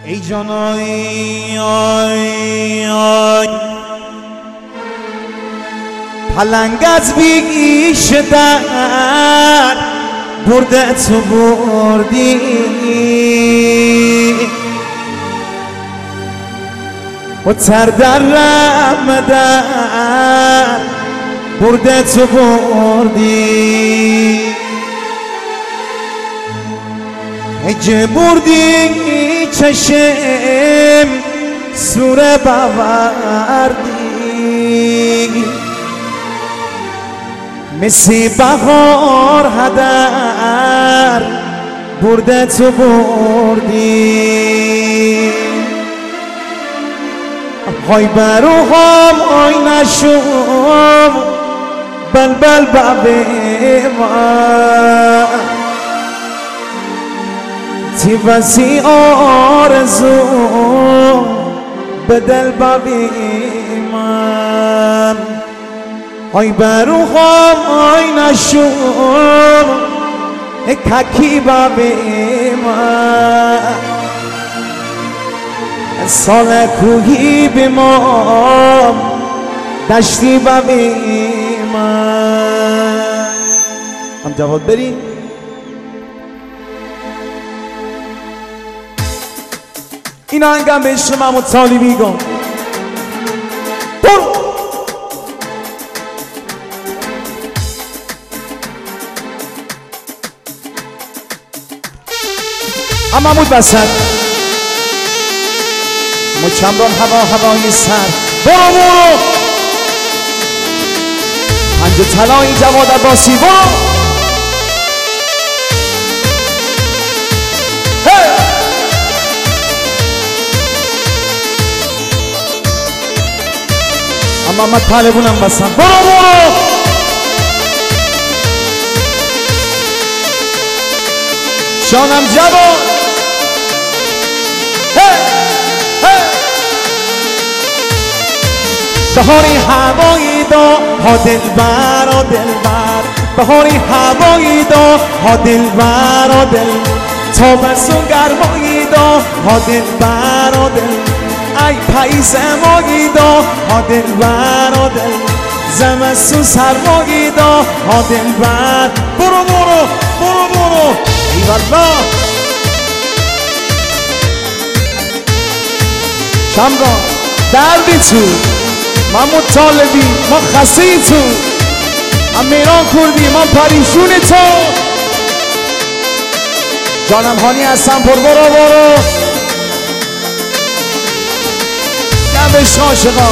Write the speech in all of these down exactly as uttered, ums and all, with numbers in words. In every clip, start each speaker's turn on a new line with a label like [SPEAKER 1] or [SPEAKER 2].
[SPEAKER 1] ای جان آی آی آی پلنگ از بیش در برده تو بردی و تر در رمضان برده تو بردی اگه بردی چشم سوره باوردی مثل بهار هدر برده تو بردی های برو هم آی نشم بل بل بابه من تی وسی آرزو بدل بابه من های برو هم آی نشم اکاکی بابه من سال کوهی بمام دشتی بابه من هم جواد بریم این آهنگم به عشق محمود طالبی گم برو اما محمود بسد مچمران هوا هوایی سر برو برو پنج طلایی جواد عباسی برو اما من طالبونم بسن برو برو شانم جواد بهاری هوایی دا ها دلبر و دلبر بهاری هوایی دا ها دلبر و دل تابستون گرمایی دا ها دلبر و دل ای پاییز مایی دا ها دلبر و دل زمستون سرمایی دا ها دلبر برو برو برو برو ای والله شمران دردی تو محمود طالبی ما خسی تو امیران کردی ما پریشون تو جانم هانی هستم پر برو برو نبش عاشقا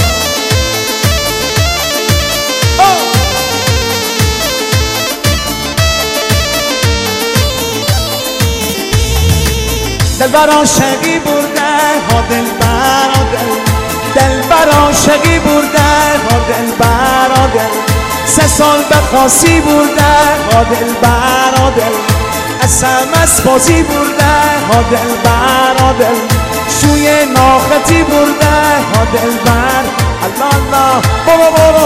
[SPEAKER 1] دلبر عاشقی برده ها دلبر و دل دلبر عاشقی برده ها دلبر و دل سه سال به خاصی برده ها دلبر و دل اسم اسبازی برده ها دلبر و دل شوی ناختی برده ها دلبر الله الله برو برو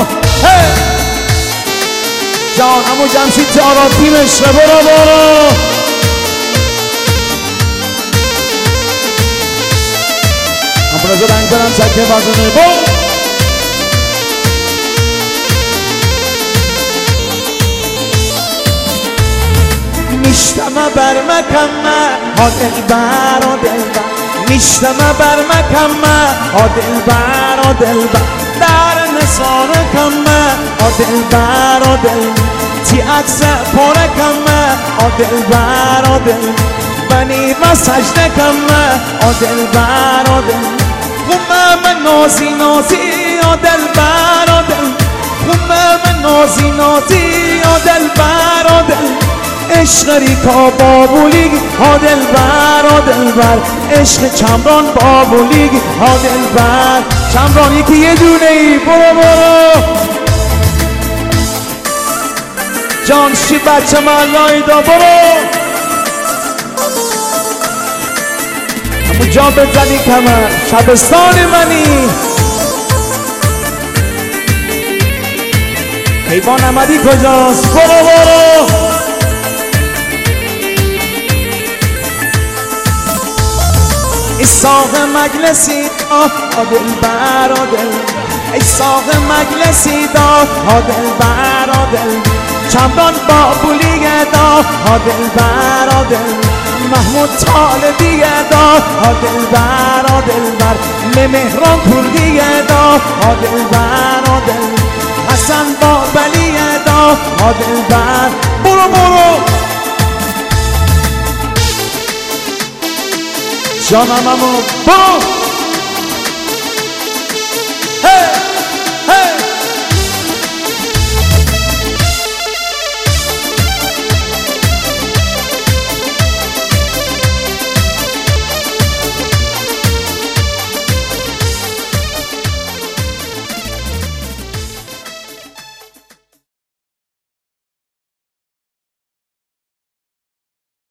[SPEAKER 1] جان امو جمشید جاراتیم عشق برو برو امروز رنگ برم چکه بازونه برو نیشتمه بر مکمه ها دلبر و دلبر نیشتمه بر مکمه ها دلبر و دلبر در نسار کمه ها دلبر و دل تی عکس پر کمه ها دلبر و دل بنی و سجده کمه ها دلبر و دل خمه من نازی نازی ها دلبر و دل خمه من نازی نازی ها دلبر و دل عشق ریکا بابولیگ ها دلبر ها دلبر عشق چمران بابولیگ ها دلبر چمران یکی یه دونه ای برو برو جانشی بچه ملایی دا برو همو جا بزنی کمر شبستان منی حیوان احمدی کجاست برو برو ساق مجلسی دا دل بر دل ای ساق مجلسی دا دل بر دل چمران بابولی دا دل بر دل محمود طالبی دا دل بر دل بر مهران کردی دا دل بر دل حسن بابلی دا دل بر برو برو جانم امو برو hey!